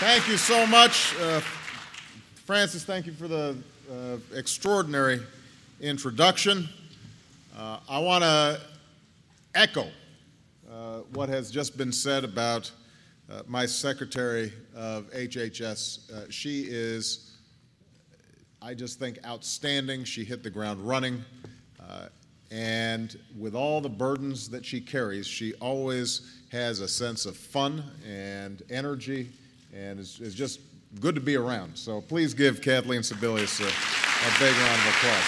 Thank you so much. Francis, thank you for the extraordinary introduction. I want to echo what has just been said about my Secretary of HHS. She is, I just think, outstanding. She hit the ground running. And with all the burdens that she carries, she always has a sense of fun and energy, and it's just good to be around. So please give Kathleen Sebelius a big round of applause.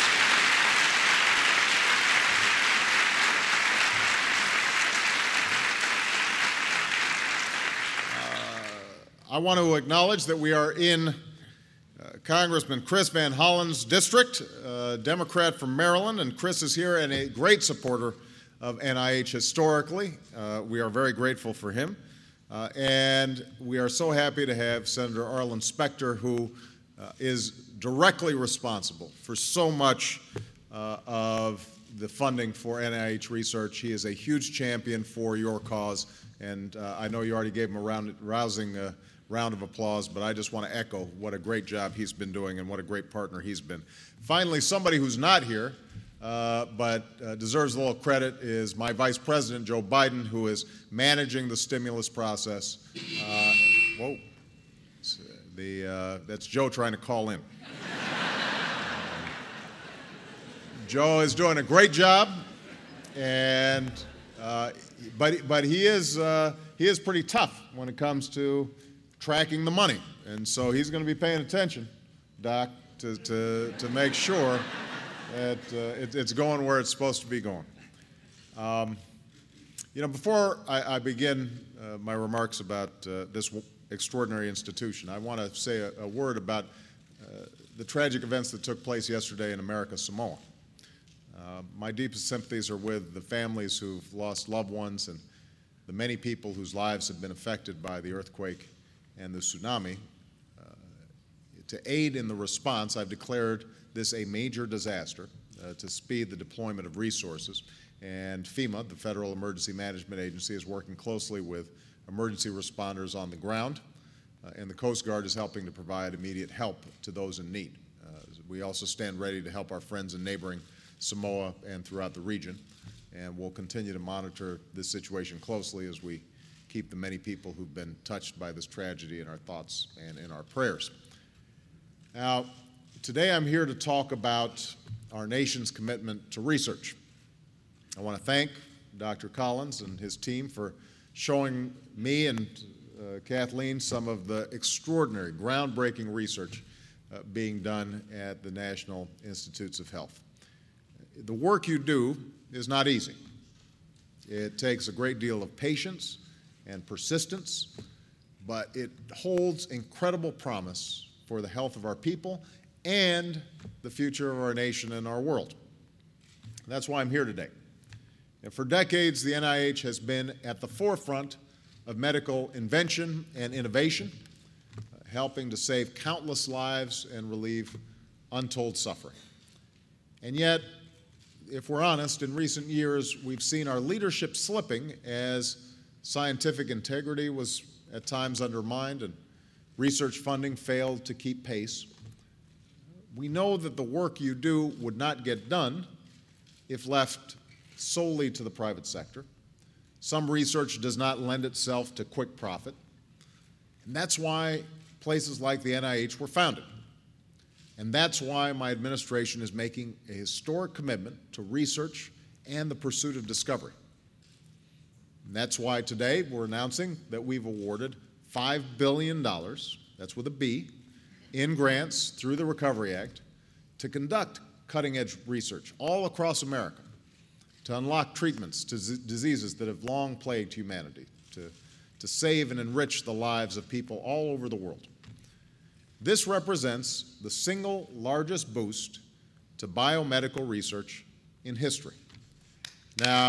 I want to acknowledge that we are in Congressman Chris Van Hollen's district, Democrat from Maryland, and Chris is here and a great supporter of NIH historically. We are very grateful for him. And we are so happy to have Senator Arlen Specter, who is directly responsible for so much of the funding for NIH research. He is a huge champion for your cause, and I know you already gave him a rousing round of applause, but I just want to echo what a great job he's been doing and what a great partner he's been. Finally, somebody who's not here, but deserves a little credit, is my Vice President, Joe Biden, who is managing the stimulus process. Whoa. That's Joe trying to call in. Joe is doing a great job, and but he is pretty tough when it comes to tracking the money, and so he's going to be paying attention, Doc, to make sure that it's going where it's supposed to be going. Before I begin my remarks about this extraordinary institution, I want to say a word about the tragic events that took place yesterday in America Samoa. My deepest sympathies are with the families who've lost loved ones and the many people whose lives have been affected by the earthquake and the tsunami. To aid in the response, I've declared this a major disaster to speed the deployment of resources. And FEMA, the Federal Emergency Management Agency, is working closely with emergency responders on the ground, and the Coast Guard is helping to provide immediate help to those in need. We also stand ready to help our friends in neighboring Samoa and throughout the region, and we'll continue to monitor this situation closely as we keep the many people who've been touched by this tragedy in our thoughts and in our prayers. Now, today I'm here to talk about our nation's commitment to research. I want to thank Dr. Collins and his team for showing me and Kathleen some of the extraordinary, groundbreaking research being done at the National Institutes of Health. The work you do is not easy. It takes a great deal of patience and persistence, but it holds incredible promise for the health of our people and the future of our nation and our world. That's why I'm here today. And for decades, the NIH has been at the forefront of medical invention and innovation, helping to save countless lives and relieve untold suffering. And yet, if we're honest, in recent years, we've seen our leadership slipping as scientific integrity was at times undermined and research funding failed to keep pace. We know that the work you do would not get done if left solely to the private sector. Some research does not lend itself to quick profit, and that's why places like the NIH were founded. And that's why my administration is making a historic commitment to research and the pursuit of discovery. And that's why today we're announcing that we've awarded $5 billion, that's with a B, in grants through the Recovery Act to conduct cutting-edge research all across America, to unlock treatments to diseases that have long plagued humanity, to save and enrich the lives of people all over the world. This represents the single largest boost to biomedical research in history. Now,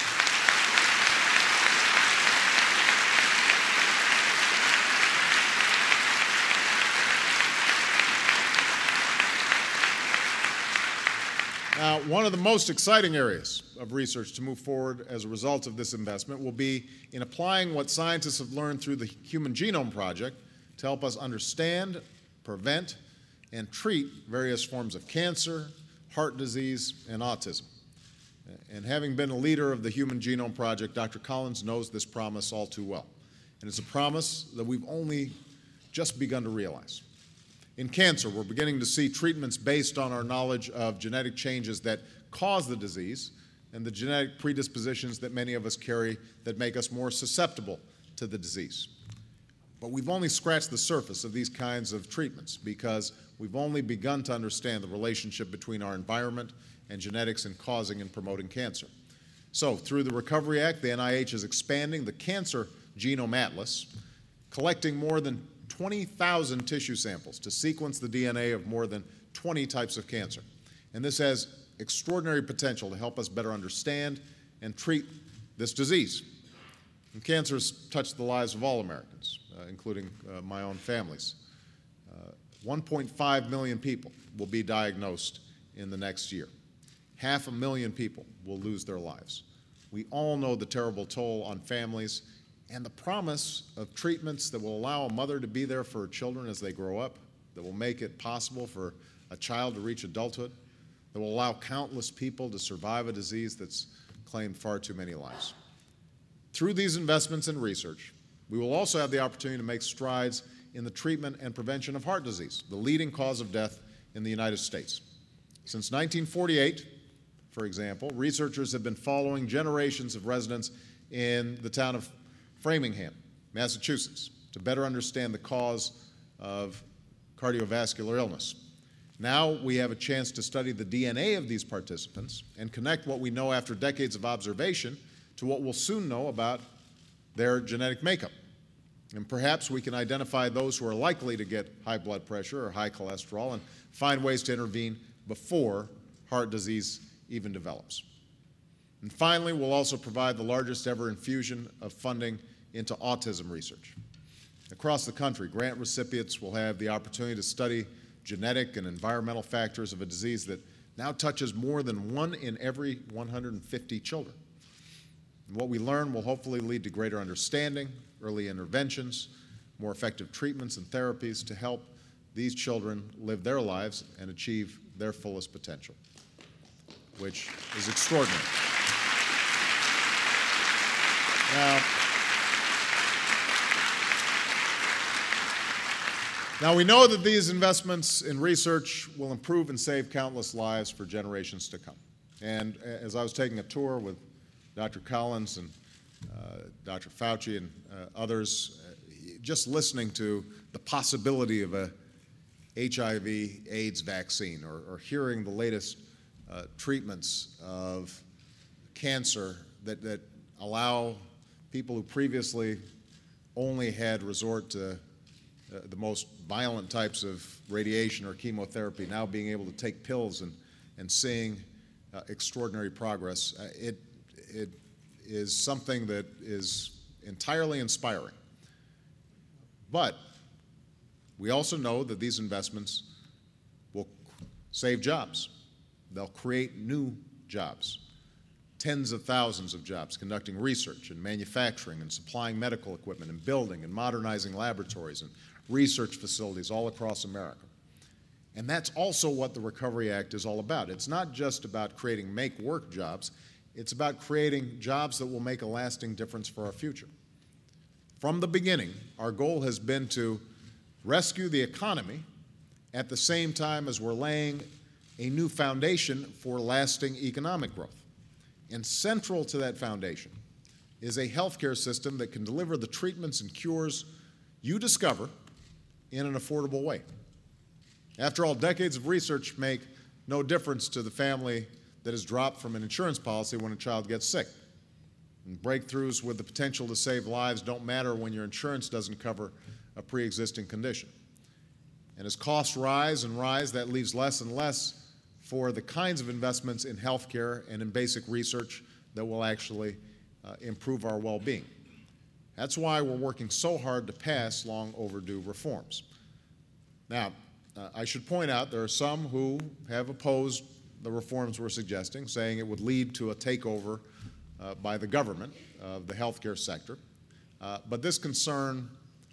one of the most exciting areas of research to move forward as a result of this investment will be in applying what scientists have learned through the Human Genome Project to help us understand, prevent, and treat various forms of cancer, heart disease, and autism. And having been a leader of the Human Genome Project, Dr. Collins knows this promise all too well. And it's a promise that we've only just begun to realize. In cancer, we're beginning to see treatments based on our knowledge of genetic changes that cause the disease and the genetic predispositions that many of us carry that make us more susceptible to the disease. But we've only scratched the surface of these kinds of treatments because we've only begun to understand the relationship between our environment and genetics in causing and promoting cancer. So, through the Recovery Act, the NIH is expanding the Cancer Genome Atlas, collecting more than 20,000 tissue samples to sequence the DNA of more than 20 types of cancer. And this has extraordinary potential to help us better understand and treat this disease. And cancer has touched the lives of all Americans, including my own families. 1.5 million people will be diagnosed in the next year. 500,000 people will lose their lives. We all know the terrible toll on families and the promise of treatments that will allow a mother to be there for her children as they grow up, that will make it possible for a child to reach adulthood, that will allow countless people to survive a disease that's claimed far too many lives. Through these investments in research, we will also have the opportunity to make strides in the treatment and prevention of heart disease, the leading cause of death in the United States. Since 1948, for example, researchers have been following generations of residents in the town of Framingham, Massachusetts, to better understand the cause of cardiovascular illness. Now we have a chance to study the DNA of these participants and connect what we know after decades of observation to what we'll soon know about their genetic makeup. And perhaps we can identify those who are likely to get high blood pressure or high cholesterol and find ways to intervene before heart disease even develops. And finally, we'll also provide the largest ever infusion of funding into autism research. Across the country, grant recipients will have the opportunity to study genetic and environmental factors of a disease that now touches more than 1 in every 150 children. And what we learn will hopefully lead to greater understanding, early interventions, more effective treatments and therapies to help these children live their lives and achieve their fullest potential, which is extraordinary. Now we know that these investments in research will improve and save countless lives for generations to come. And as I was taking a tour with Dr. Collins and Dr. Fauci and others, just listening to the possibility of a HIV/AIDS vaccine or hearing the latest treatments of cancer that allow people who previously only had resort to the most violent types of radiation or chemotherapy now being able to take pills and seeing extraordinary progress. It is something that is entirely inspiring. But we also know that these investments will save jobs. They'll create new jobs, tens of thousands of jobs conducting research and manufacturing and supplying medical equipment and building and modernizing laboratories and research facilities all across America. And that's also what the Recovery Act is all about. It's not just about creating make-work jobs. It's about creating jobs that will make a lasting difference for our future. From the beginning, our goal has been to rescue the economy at the same time as we're laying a new foundation for lasting economic growth. And central to that foundation is a healthcare system that can deliver the treatments and cures you discover in an affordable way. After all, decades of research make no difference to the family that is dropped from an insurance policy when a child gets sick. And breakthroughs with the potential to save lives don't matter when your insurance doesn't cover a pre-existing condition. And as costs rise and rise, that leaves less and less for the kinds of investments in healthcare and in basic research that will actually improve our well-being. That's why we're working so hard to pass long overdue reforms. Now, I should point out there are some who have opposed the reforms we're suggesting, saying it would lead to a takeover by the government of the healthcare sector. But this concern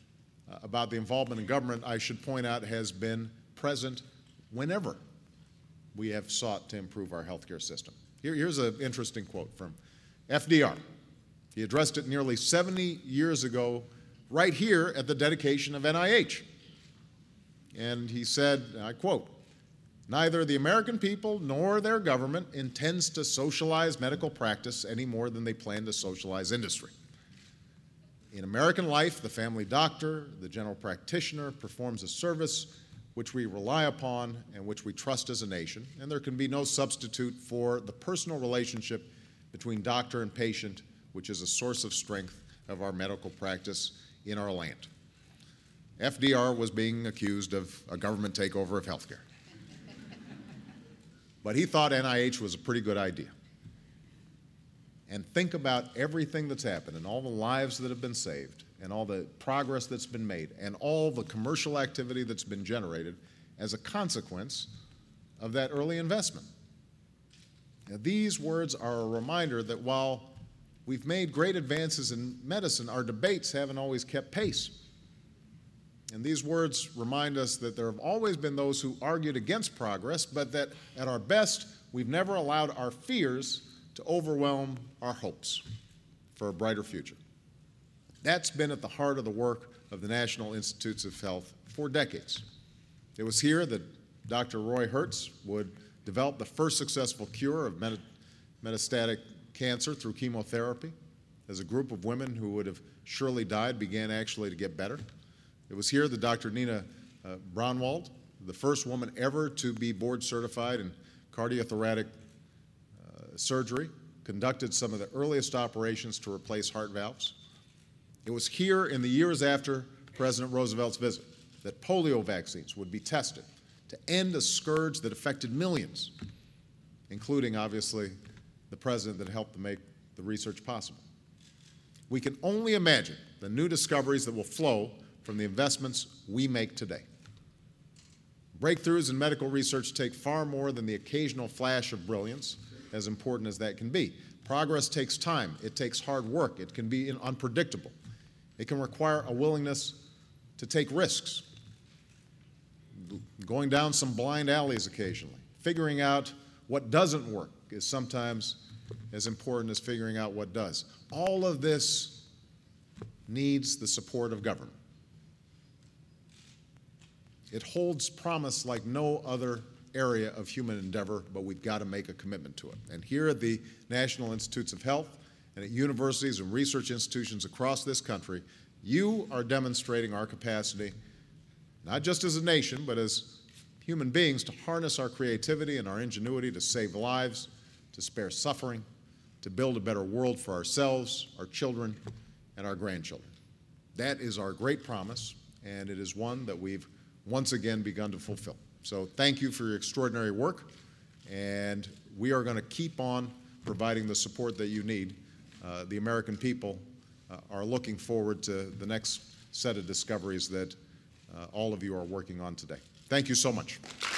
about the involvement in government, I should point out, has been present whenever we have sought to improve our healthcare system. Here's an interesting quote from FDR. He addressed it nearly 70 years ago, right here at the dedication of NIH. And he said, I quote, "Neither the American people nor their government intends to socialize medical practice any more than they plan to socialize industry. In American life, the family doctor, the general practitioner, performs a service which we rely upon and which we trust as a nation, and there can be no substitute for the personal relationship between doctor and patient, which is a source of strength of our medical practice in our land." FDR was being accused of a government takeover of healthcare. But he thought NIH was a pretty good idea. And think about everything that's happened and all the lives that have been saved and all the progress that's been made and all the commercial activity that's been generated as a consequence of that early investment. Now, these words are a reminder that while we've made great advances in medicine, our debates haven't always kept pace. And these words remind us that there have always been those who argued against progress, but that at our best, we've never allowed our fears to overwhelm our hopes for a brighter future. That's been at the heart of the work of the National Institutes of Health for decades. It was here that Dr. Roy Hertz would develop the first successful cure of metastatic cancer through chemotherapy, as a group of women who would have surely died began actually to get better. It was here that Dr. Nina Braunwald, the first woman ever to be board certified in cardiothoracic surgery, conducted some of the earliest operations to replace heart valves. It was here in the years after President Roosevelt's visit that polio vaccines would be tested to end a scourge that affected millions, including, obviously, the president that helped to make the research possible. We can only imagine the new discoveries that will flow from the investments we make today. Breakthroughs in medical research take far more than the occasional flash of brilliance, as important as that can be. Progress takes time. It takes hard work. It can be unpredictable. It can require a willingness to take risks, going down some blind alleys occasionally. Figuring out what doesn't work is sometimes as important as figuring out what does. All of this needs the support of government. It holds promise like no other area of human endeavor, but we've got to make a commitment to it. And here at the National Institutes of Health and at universities and research institutions across this country, you are demonstrating our capacity, not just as a nation, but as human beings, to harness our creativity and our ingenuity to save lives, to spare suffering, to build a better world for ourselves, our children, and our grandchildren. That is our great promise, and it is one that we've once again begun to fulfill. So thank you for your extraordinary work, and we are going to keep on providing the support that you need. The American people are looking forward to the next set of discoveries that all of you are working on today. Thank you so much.